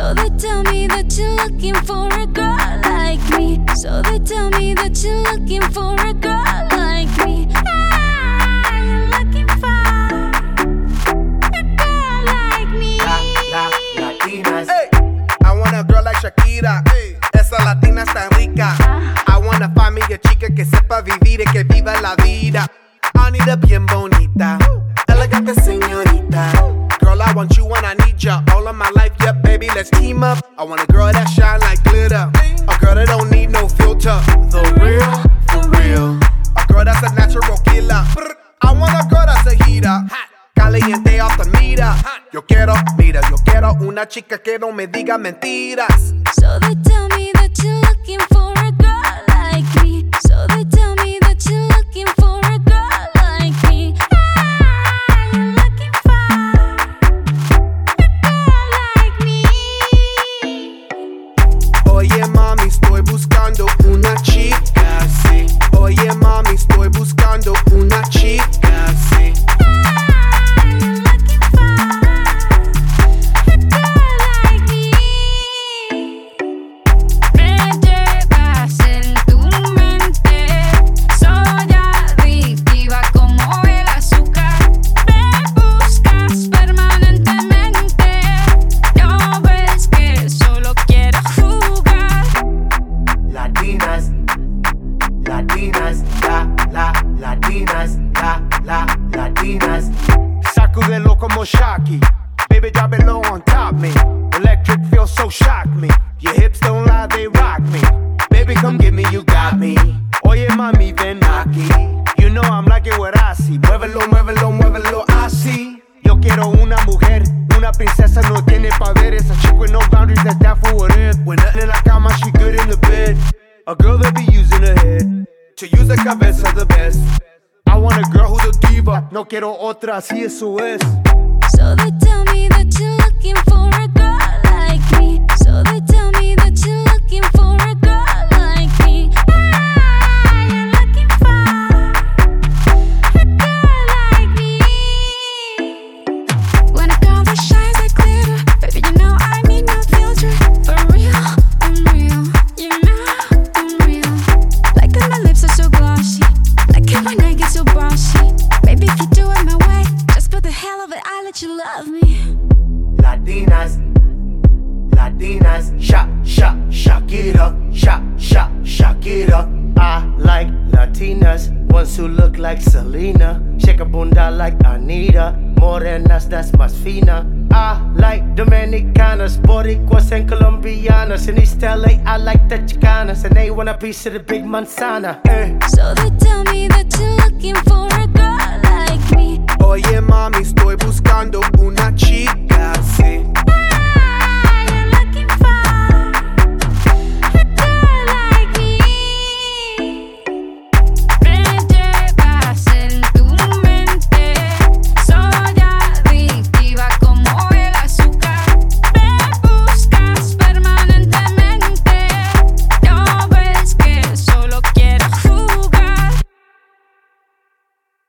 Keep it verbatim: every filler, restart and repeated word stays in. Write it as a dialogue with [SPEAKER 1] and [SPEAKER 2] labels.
[SPEAKER 1] So they tell me that you're looking for a girl like me. So they tell me that you're looking for a girl like me. Ah, you're looking for a girl like me.
[SPEAKER 2] La, la, Latinas.
[SPEAKER 3] Hey, I want a girl like Shakira. Hey, esa latina está rica. I wanna find me a chica que sepa vivir y que viva la vida. I need a bien bonita, elegante señorita. Girl, I want you when I need ya. All of my life, yeah, baby, let's team up. I want a girl that shine like glitter, a girl that don't need no filter. The real, for real. A girl that's a natural killer. I want a girl that's a heater, caliente off the meter. Yo quiero, mira, yo quiero una chica que no me diga mentiras.
[SPEAKER 1] So they tell me that you're looking for a girl like me. So they tell me that you're looking for a girl like me. Ah, you're looking for a girl like me.
[SPEAKER 3] Oye mami, estoy buscando una chica, sí. Oye mami, estoy buscando una chica, sí.
[SPEAKER 1] Ah, you're looking for a girl like me. Me llevas en tu mente, soy adictiva como el azúcar. Me buscas permanentemente, no ves que solo quiero jugar.
[SPEAKER 2] Latinas, Latinas, la, la, Latinas, la, la, Latinas.
[SPEAKER 4] Sacudelo como Shocky. Baby, drop it low on top me. Electric feels so shock me. Your hips don't lie, they rock me. Baby, come get me, you got me. Oye, mami, ven aquí. You know I'm like it what I see. Muévelo, muévelo, muévelo así. Yo quiero una mujer, una princesa, no tiene poderes. A chick with no boundaries, that's that for what it is. When nothing in la cama, she good in the bed. A girl that be using her head to use the cabeza the best. I want a girl who's a diva. No quiero otra, así eso es.
[SPEAKER 1] So they tell me that you're looking for a girl like me. So they tell me that you're looking for a girl like me. Ah, you're looking for a girl like me. When a girl that shines like glitter, baby, you know I need no filter. For real, I'm real. You know I'm real. Like that my lips are so glossy. Like that my neck is so bossy. Baby, if you do it my way, just for the hell of it, I'll let you love me.
[SPEAKER 2] Latinas, Latinas, sha, sha, Shakira, sha, sha, Shakira.
[SPEAKER 4] I like Latinas, ones who look like Selena, shake a bunda like Anita, morenas that's más fina. I like Dominicanas, Boricuas and Colombianas. In East L A, I like the Chicanas, and they want a piece of the big manzana. Eh.
[SPEAKER 1] So they tell me that you're looking for a girl like me.
[SPEAKER 3] Oye mami, estoy buscando una chica, sí.